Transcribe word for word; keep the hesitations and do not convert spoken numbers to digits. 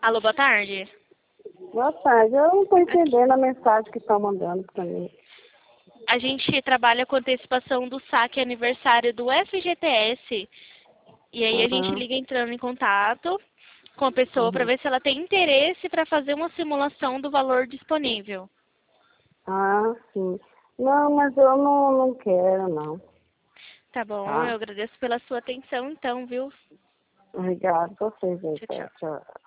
Alô, boa tarde. Boa tarde. Eu não estou entendendo a mensagem que estão mandando para mim. A gente trabalha com antecipação do saque aniversário do F G T S. E aí a gente Uhum. liga entrando em contato com a pessoa para Uhum. ver se ela tem interesse para fazer uma simulação do valor disponível. Ah, sim. Não, mas eu não, não quero, não. Tá bom, Tá? eu agradeço pela sua atenção então, viu? Obrigada. Vocês aí, Tchau, tá? tchau. Tchau.